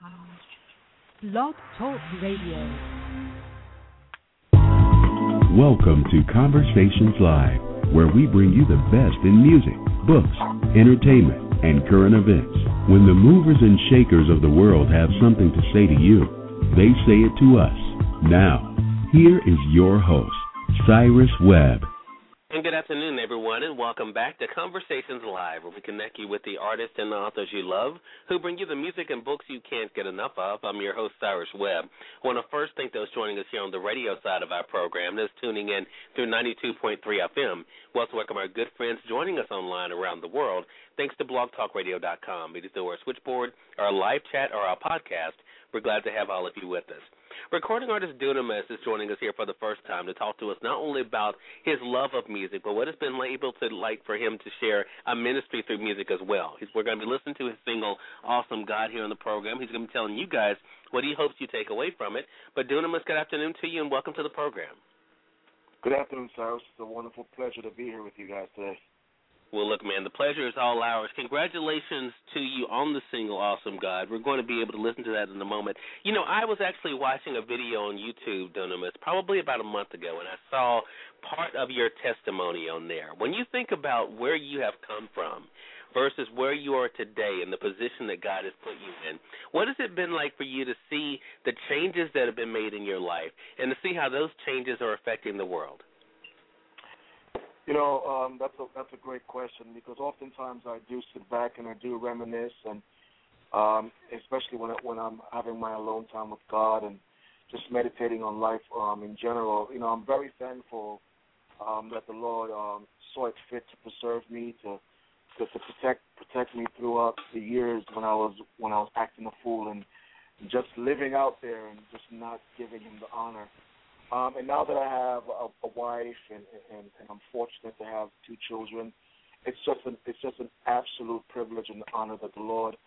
Blog Talk Radio. Welcome to Conversations Live, where we bring you the best in music, books, entertainment, and current events. When the movers and shakers of the world have something to say to you, they say it to us. Now, here is your host, Cyrus Webb. And good afternoon, everyone, and welcome back to Conversations Live, where we connect you with the artists and the authors you love, who bring you the music and books you can't get enough of. I'm your host, Cyrus Webb. I want to first thank those joining us here on the radio side of our program, those tuning in through 92.3 FM. We also welcome our good friends joining us online around the world, thanks to blogtalkradio.com, either through our switchboard, our live chat, or our podcast. We're glad to have all of you with us. Recording artist Dunamis is joining us here for the first time to talk to us not only about his love of music, but what it's been able to like for him to share a ministry through music as well. We're going to be listening to his single, Awesome God, here on the program. He's going to be telling you guys what he hopes you take away from it. But Dunamis, good afternoon to you and welcome to the program. Good afternoon, Cyrus. It's a wonderful pleasure to be here with you guys today. Well, look, man, the pleasure is all ours. Congratulations to you on the single, Awesome God. We're going to be able to listen to that in a moment. You know, I was actually watching a video on YouTube, Dunamis, probably about a month ago, and I saw part of your testimony on there. When you think about where you have come from versus where you are today and the position that God has put you in, what has it been like for you to see the changes that have been made in your life and to see how those changes are affecting the world? You know, that's a great question, because oftentimes I do sit back and I do reminisce, and especially when I'm having my alone time with God and just meditating on life in general. You know, I'm very thankful that the Lord saw it fit to preserve me, to protect me throughout the years when I was acting a fool and just living out there and just not giving Him the honor. And now that I have a wife and I'm fortunate to have two children, it's just an absolute privilege and honor that the Lord,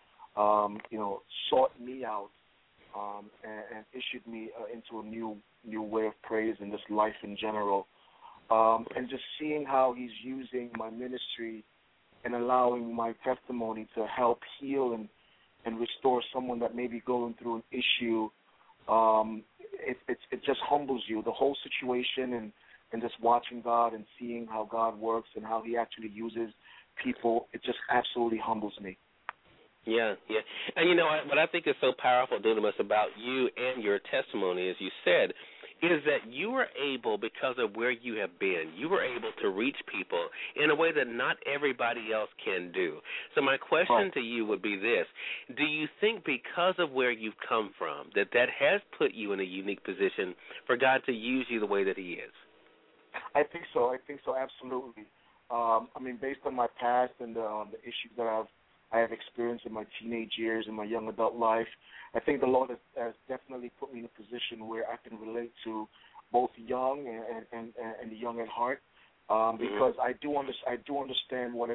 sought me out and issued me into a new way of praise in this life in general, and just seeing how He's using my ministry and allowing my testimony to help heal and restore someone that may be going through an issue. It just humbles you, the whole situation, and just watching God and seeing how God works and how He actually uses people. It just absolutely humbles me. Yeah. And you know what I think is so powerful, Dunamis, about you and your testimony, as you said, is that you were able, because of where you have been, you were able to reach people in a way that not everybody else can do. So my question to you would be this: do you think because of where you've come from that has put you in a unique position for God to use you the way that He is? I think so, absolutely. Based on my past and the issues that I have experienced in my teenage years and my young adult life, I think the Lord has definitely put me in a position where I can relate to both young and the young at heart, because I do understand what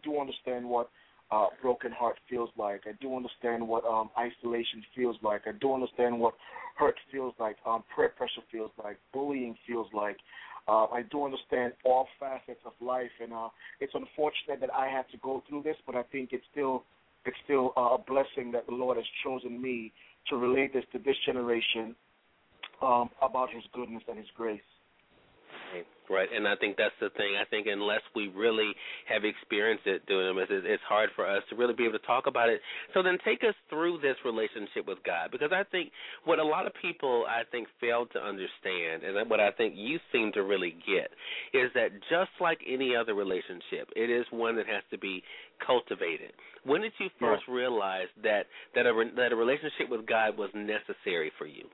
broken heart feels like. I do understand what isolation feels like. I do understand what hurt feels like, peer pressure feels like, bullying feels like. I do understand all facets of life, and it's unfortunate that I have to go through this, but I think it's still a blessing that the Lord has chosen me to relate this to this generation about His goodness and His grace. Right, and I think that's the thing. I think unless we really have experienced it, it's hard for us to really be able to talk about it. So then take us through this relationship with God, because I think what a lot of people, fail to understand, and what I think you seem to really get, is that just like any other relationship, it is one that has to be cultivated. When did you first realize that a relationship with God was necessary for you?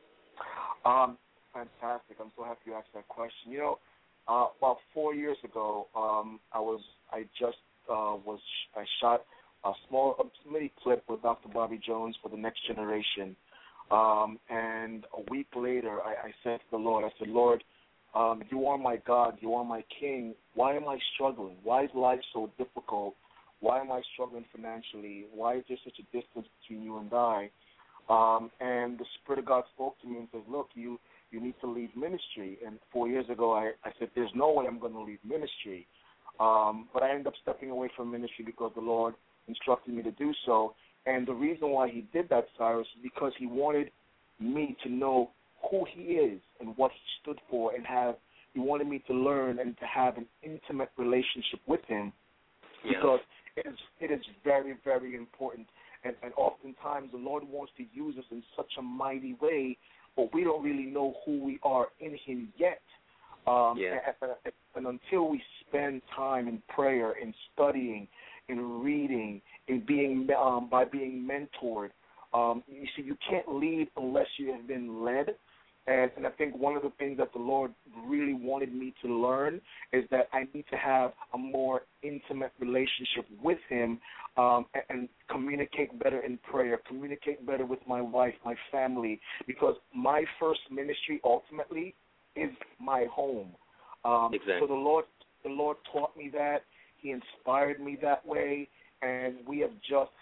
Fantastic. I'm so happy you asked that question. You know, about 4 years ago, I shot a small mini clip with Dr. Bobby Jones for The Next Generation. And a week later, I said to the Lord, Lord, you are my God, you are my King. Why am I struggling? Why is life so difficult? Why am I struggling financially? Why is there such a distance between you and I? And the Spirit of God spoke to me and said, look, you need to leave ministry. And 4 years ago, I said, there's no way I'm going to leave ministry. But I ended up stepping away from ministry because the Lord instructed me to do so. And the reason why he did that, Cyrus, is because he wanted me to know who he is and what he stood for, and he wanted me to learn and to have an intimate relationship with him, because it is very, very important. And oftentimes the Lord wants to use us in such a mighty way, but we don't really know who we are in him yet. And until we spend time in prayer, in studying, in reading, in being by being mentored, you see, you can't lead unless you have been led. And I think one of the things that the Lord really wanted me to learn is that I need to have a more intimate relationship with him, and communicate better in prayer, communicate better with my wife, my family, because my first ministry ultimately is my home. Exactly. So the Lord taught me that. He inspired me that way, and we have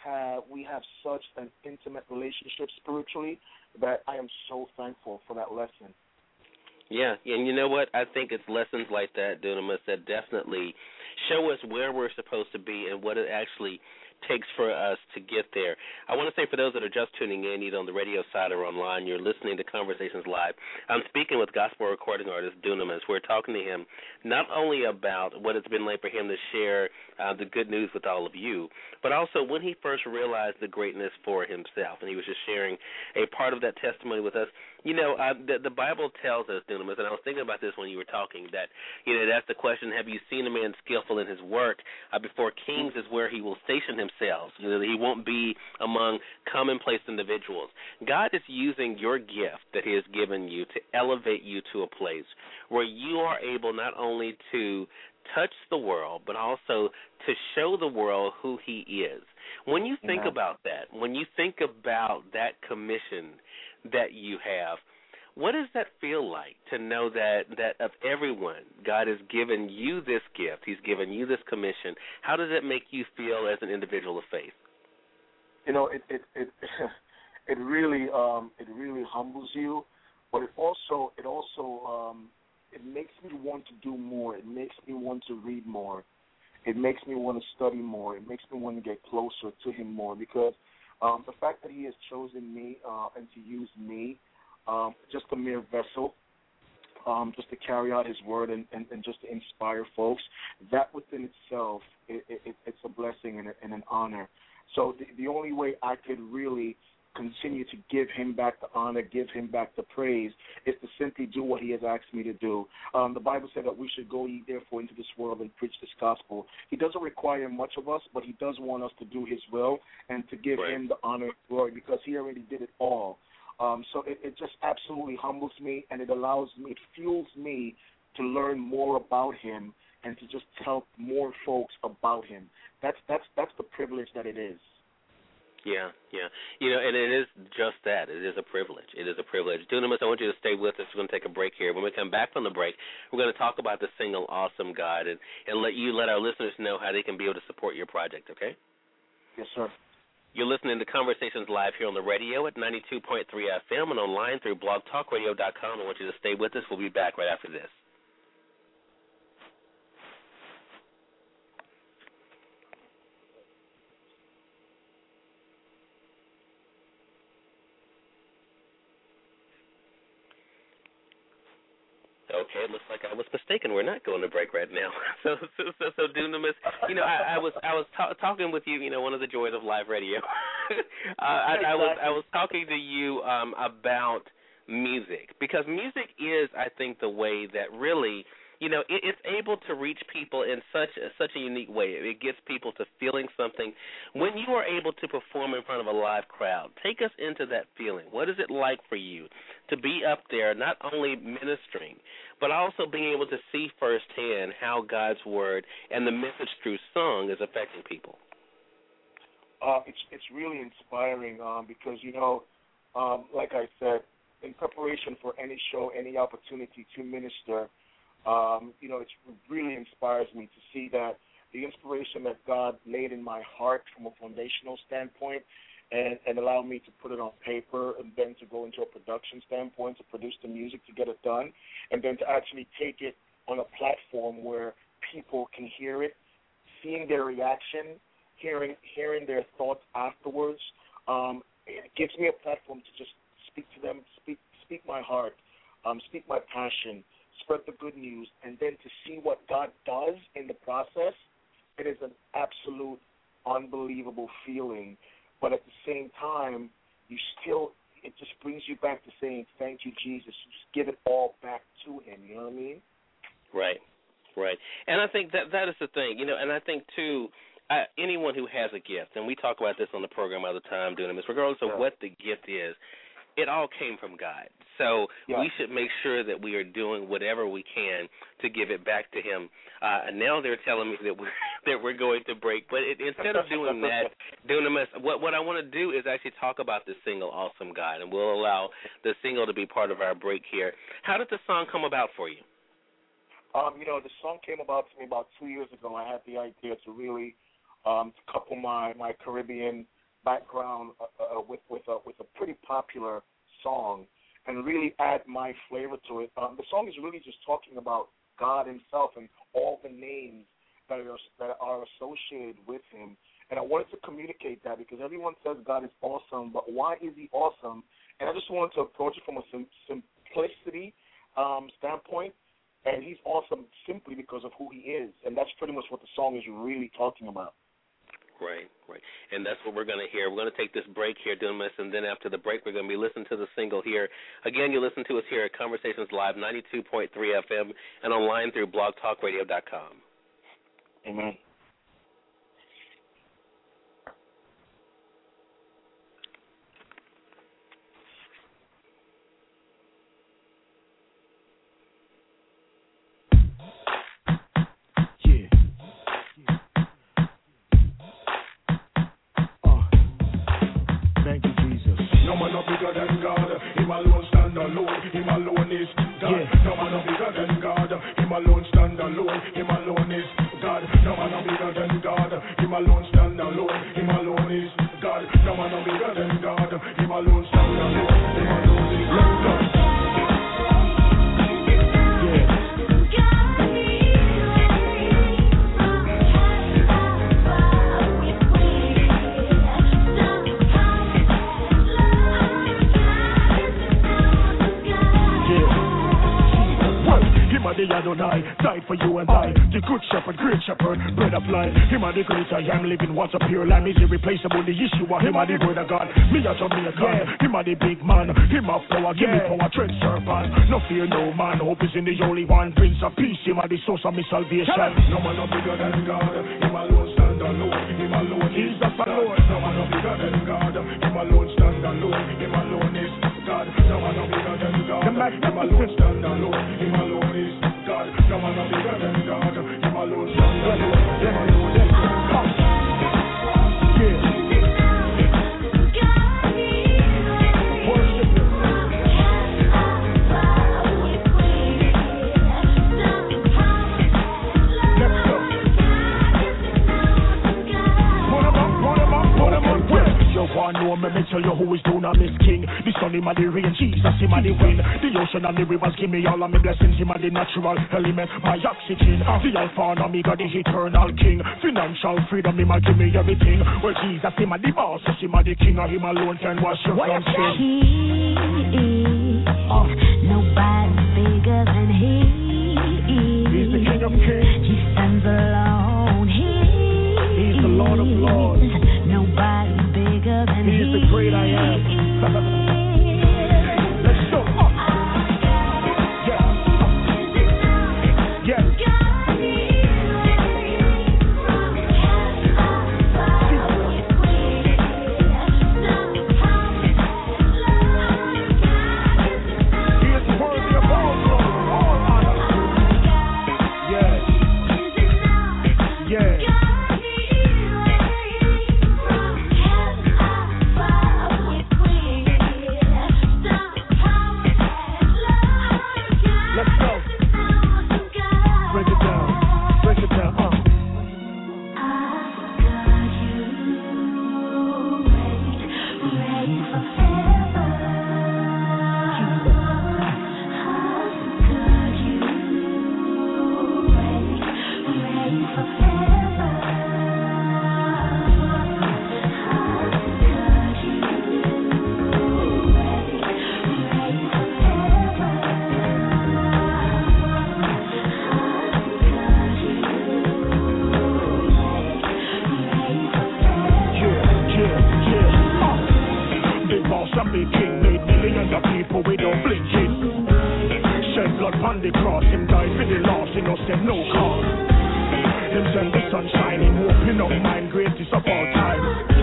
such an intimate relationship spiritually that I am so thankful for that lesson. Yeah, and you know what? I think it's lessons like that, Dunamis, that definitely show us where we're supposed to be and what it actually takes for us to get there. I want to say, for those that are just tuning in, either on the radio side or online, you're listening to Conversations Live. I'm speaking with gospel recording artist Dunamis. We're talking to him not only about what it's been like for him to share the good news with all of you, but also when he first realized the greatness for himself, and he was just sharing a part of that testimony with us. You know, the Bible tells us, Dunamis, and I was thinking about this when you were talking, that, you know, that's the question, have you seen a man skillful in his work? Before kings is where he will station himself. You know, he won't be among commonplace individuals. God is using your gift that he has given you to elevate you to a place where you are able not only to touch the world, but also to show the world who he is. When you think about that, when you think about that commission that you have, what does that feel like to know that of everyone, God has given you this gift, he's given you this commission? How does it make you feel as an individual of faith? You know, it really humbles you, but it also it makes me want to do more. It makes me want to read more. It makes me want to study more. It makes me want to get closer to him more, because the fact that he has chosen me and to use me, just a mere vessel, just to carry out his word and just to inspire folks, that within itself, it's a blessing and an honor. So the only way I could really continue to give him back the honor, give him back the praise, is to simply do what he has asked me to do. The Bible said that we should go ye therefore into this world and preach this gospel. He doesn't require much of us, but he does want us to do his will and to give him the honor and glory, because he already did it all. So it just absolutely humbles me, and it fuels me to learn more about him and to just tell more folks about him. That's the privilege that it is. Yeah. You know, and it is just that. It is a privilege. It is a privilege. Dunamis, I want you to stay with us. We're going to take a break here. When we come back from the break, we're going to talk about the single Awesome God and let our listeners know how they can be able to support your project, okay? Yes, sir. You're listening to Conversations Live here on the radio at 92.3 FM and online through blogtalkradio.com. I want you to stay with us. We'll be back right after this. Okay, it looks like I was mistaken. We're not going to break right now. So Dunamis, you know, I was talking with you. You know, one of the joys of live radio. I was talking to you about music, because music is, I think, the way that really, you know, it's able to reach people in such a unique way. It gets people to feeling something. When you are able to perform in front of a live crowd, take us into that feeling. What is it like for you to be up there, not only ministering, but also being able to see firsthand how God's word and the message through song is affecting people? It's really inspiring, because, you know, like I said, in preparation for any show, any opportunity to minister, you know, it really inspires me to see that the inspiration that God laid in my heart from a foundational standpoint and allowed me to put it on paper, and then to go into a production standpoint, to produce the music, to get it done, and then to actually take it on a platform where people can hear it, seeing their reaction, hearing their thoughts afterwards, It gives me a platform to just speak to them, speak my heart, speak my passion, spread the good news, and then to see what God does in the process. It is an absolute unbelievable feeling. But at the same time, it just brings you back to saying, thank you, Jesus. Just give it all back to him. You know what I mean? Right. And I think that is the thing, and I think, too, anyone who has a gift, and we talk about this on the program all the time, doing this, regardless of what the gift is, it all came from God. So we should make sure that we are doing whatever we can to give it back to him. And now they're telling me that we're going to break. But instead of doing that, what I want to do is actually talk about the single, Awesome God, and we'll allow the single to be part of our break here. How did the song come about for you? The song came about to me about 2 years ago. I had the idea to really couple my Caribbean background with a pretty popular song and really add my flavor to it. The song is really just talking about God himself and all the names that are associated with him. And I wanted to communicate that because everyone says God is awesome, but why is he awesome? And I just wanted to approach it from a simplicity standpoint. And he's awesome simply because of who he is. And that's pretty much what the song is really talking about. Right. And that's what we're going to hear. We're going to take this break here, Dunamis, and then after the break, we're going to be listening to the single here. Again, you listen to us here at Conversations Live, 92.3 FM, and online through blogtalkradio.com. Amen. Died for you and I, the good shepherd, great shepherd, bread of life. Him are the great I am living, what's a pure lamb is irreplaceable. The issue of him are the word of God. Me a Jamaican, him are the big man. Him a power, give me power, tread serpent. No fear, no man, hope is in the only one. Prince of peace, him are the source of my salvation. No man no bigger than God, him alone stand alone. Him alone is the Lord. No man no bigger than God, him alone stand alone. Him alone is God. No man no bigger than God, him alone stand alone. Him alone is God. No man no bigger than God, him alone stand alone. Know me tell you who is Dunamis King. The sun him a the rain, Jesus him a the wind. The ocean and the rivers give me all of me blessings. Him a the natural element, my oxygen. The Alpha and Omega, the eternal King. Financial freedom, him a give me everything. Well, Jesus him a the boss, him a the King. And him alone can wash you from sin. Nobody bigger than he. He's the King of Kings. He stands alone. He's the Lord of Lords. Nobody bigger than he. He's the great I am. Let's go. a big king, made millions of people without blinking. Shed blood on the cross, him died for the lost, innocent, no cause. Him send the sunshine, him open up mind, greatest of all time.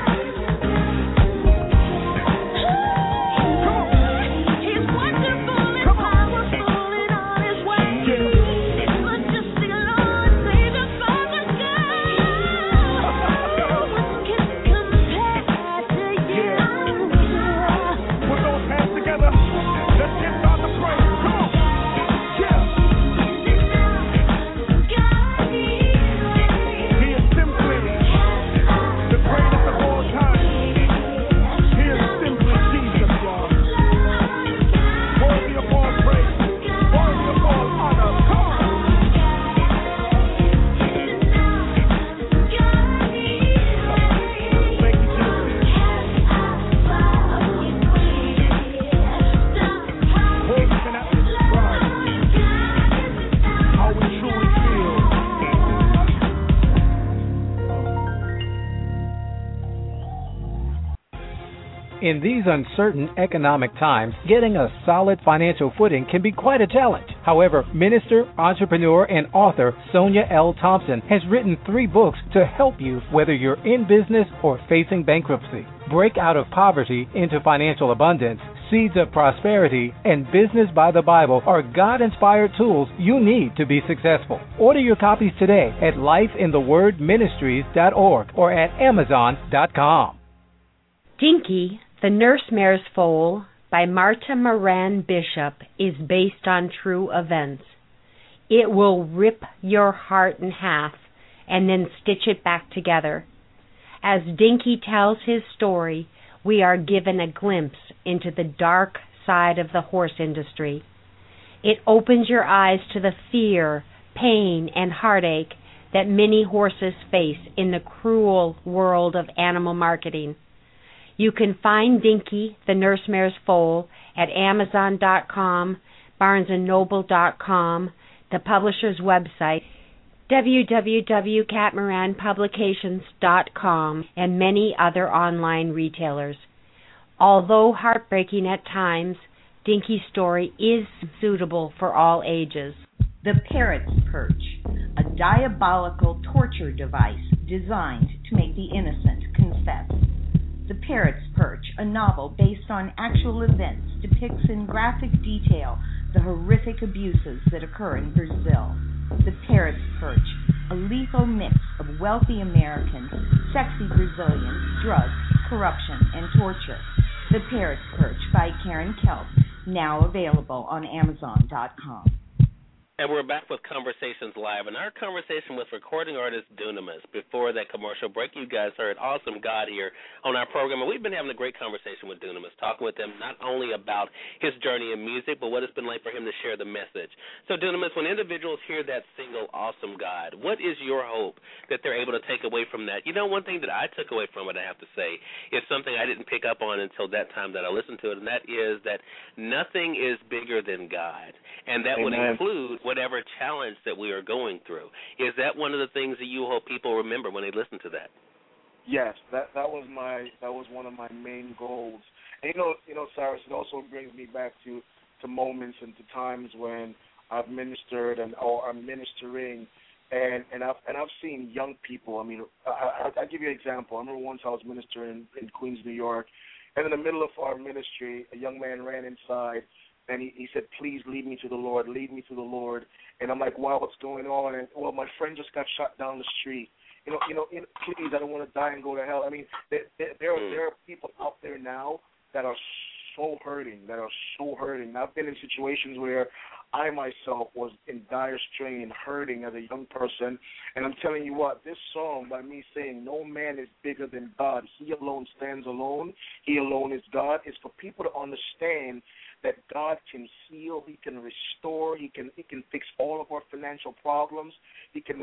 In these uncertain economic times, getting a solid financial footing can be quite a challenge. However, minister, entrepreneur, and author Sonia L. Thompson has written 3 books to help you whether you're in business or facing bankruptcy. Break out of poverty into financial abundance, Seeds of Prosperity, and Business by the Bible are God-inspired tools you need to be successful. Order your copies today at lifeinthewordministries.org or at amazon.com. Dinky, the Nurse Mare's Foal by Marta Moran Bishop is based on true events. It will rip your heart in half and then stitch it back together. As Dinky tells his story, we are given a glimpse into the dark side of the horse industry. It opens your eyes to the fear, pain, and heartache that many horses face in the cruel world of animal marketing. You can find Dinky, the Nurse Mare's Foal, at Amazon.com, BarnesandNoble.com, the publisher's website, www.catmoranpublications.com, and many other online retailers. Although heartbreaking at times, Dinky's story is suitable for all ages. The Parrot's Perch, a diabolical torture device designed to make the innocent confess. The Parrot's Perch, a novel based on actual events, depicts in graphic detail the horrific abuses that occur in Brazil. The Parrot's Perch, a lethal mix of wealthy Americans, sexy Brazilians, drugs, corruption, and torture. The Parrot's Perch by Karen Kelp, now available on Amazon.com. And we're back with Conversations Live, and our conversation with recording artist Dunamis. Before that commercial break, you guys heard Awesome God here on our program, and we've been having a great conversation with Dunamis, talking with him not only about his journey in music, but what it's been like for him to share the message. So, Dunamis, when individuals hear that single, Awesome God, what is your hope that they're able to take away from that? You know, one thing that I took away from it, I have to say, is something I didn't pick up on until that time that I listened to it, and that is that nothing is bigger than God, and that would include whatever challenge that we are going through. Is that one of the things that you hope people remember when they listen to that? Yes, that was one of my main goals. And you know, Cyrus, it also brings me back to moments and to times when I've ministered or I'm ministering, and I've seen young people. I mean, I'll give you an example. I remember once I was ministering in Queens, New York, and in the middle of our ministry, a young man ran inside. And he said, please lead me to the Lord, lead me to the Lord. And I'm like, wow, what's going on? And, well, my friend just got shot down the street. Please, I don't want to die and go to hell. I mean, there are people out there now that are so hurting, I've been in situations where I myself was in dire strain, hurting as a young person. And I'm telling you what, this song by me saying, no man is bigger than God. He alone stands alone. He alone is God. Is for people to understand that God can heal, He can restore, He can fix all of our financial problems. He can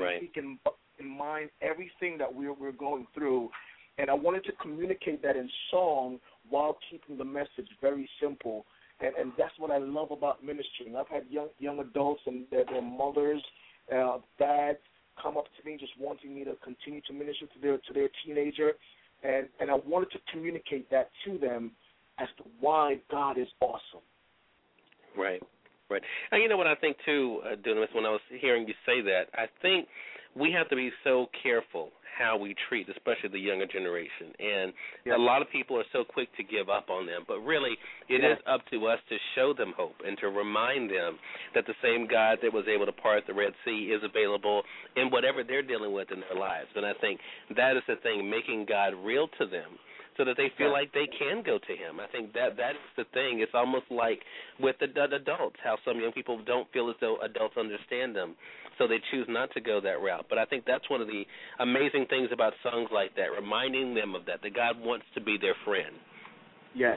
mind everything that we're going through. And I wanted to communicate that in song while keeping the message very simple. And that's what I love about ministering. I've had young adults and their mothers, dads come up to me just wanting me to continue to minister to their teenager. And I wanted to communicate that to them as to why God is awesome. Right. And you know what I think, too, Dunamis, when I was hearing you say that, I think we have to be so careful how we treat, especially the younger generation. And a lot of people are so quick to give up on them. But really, it is up to us to show them hope and to remind them that the same God that was able to part the Red Sea is available in whatever they're dealing with in their lives. And I think that is the thing, making God real to them, so that they feel like they can go to him. I think that's the thing. It's almost like with the adults, how some young people don't feel as though adults understand them, so they choose not to go that route. But I think that's one of the amazing things about songs like that, reminding them of that God wants to be their friend. Yes.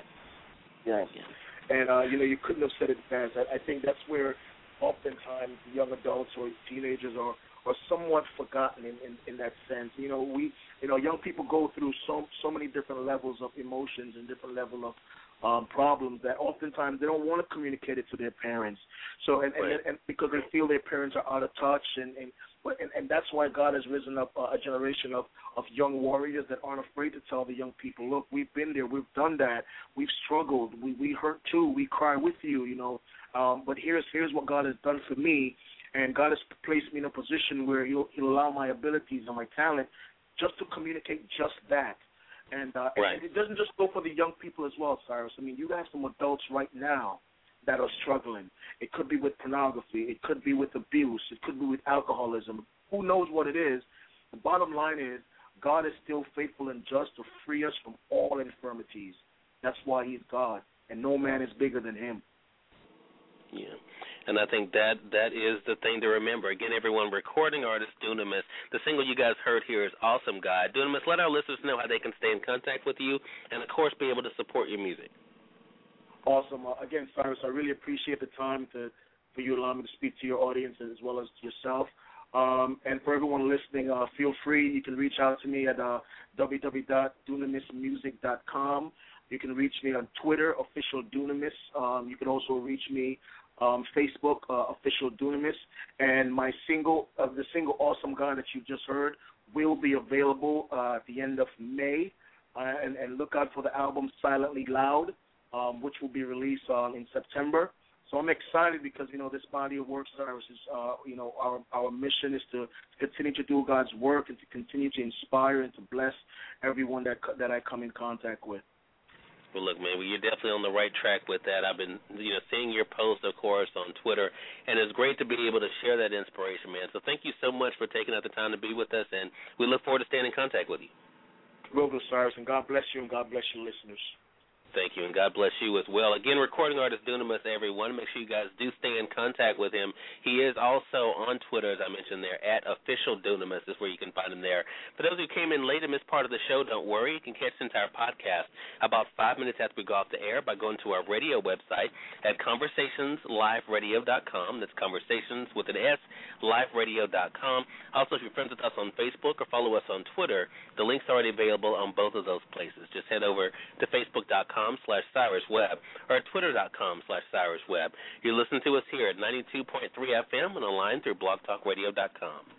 And, you couldn't have said it best. I think that's where oftentimes young adults or teenagers are somewhat forgotten in that sense. Young people go through so many different levels of emotions and different level of problems that oftentimes they don't want to communicate it to their parents. So and because they feel their parents are out of touch and that's why God has risen up a generation of young warriors that aren't afraid to tell the young people, look, we've been there, we've done that, we've struggled, we hurt too, we cry with you, but here's what God has done for me. And God has placed me in a position where He'll allow my abilities and my talent just to communicate just that. And it doesn't just go for the young people as well, Cyrus. I mean, you have some adults right now that are struggling. It could be with pornography. It could be with abuse. It could be with alcoholism. Who knows what it is? The bottom line is God is still faithful and just to free us from all infirmities. That's why He's God, and no man is bigger than Him. Yeah. And I think that is the thing to remember. Again, everyone, recording artist Dunamis. The single you guys heard here is Awesome God. Dunamis, let our listeners know how they can stay in contact with you and, of course, be able to support your music. Awesome. Again, Cyrus, I really appreciate the time for you to allow me to speak to your audience as well as to yourself. And for everyone listening, feel free. You can reach out to me at www.dunamismusic.com. You can reach me on Twitter, Official Dunamis. You can also reach me Facebook, Official Dunamis, and my single, the single Awesome God that you just heard, will be available at the end of May, and look out for the album Silently Loud, which will be released in September. So I'm excited because, this body of work, Cyrus, is, our mission is to continue to do God's work and to continue to inspire and to bless everyone that I come in contact with. Well, look, man, you're definitely on the right track with that. I've been, seeing your posts, of course, on Twitter, and it's great to be able to share that inspiration, man. So thank you so much for taking out the time to be with us, and we look forward to staying in contact with you. Will do, Cyrus, and God bless you, and God bless your listeners. Thank you, and God bless you as well. Again, recording artist Dunamis, everyone. Make sure you guys do stay in contact with him. He is also on Twitter, as I mentioned there, at Official Dunamis is where you can find him there. For those who came in late in this part of the show, don't worry. You can catch the entire podcast about 5 minutes after we go off the air by going to our radio website at conversationsliveradio.com. That's conversations with an S, liveradio.com. Also, if you're friends with us on Facebook or follow us on Twitter, the link's already available on both of those places. Just head over to facebook.com/CyrusWebb or twitter.com/CyrusWebb. You're listening to us here at 92.3 FM and online through blogtalkradio.com.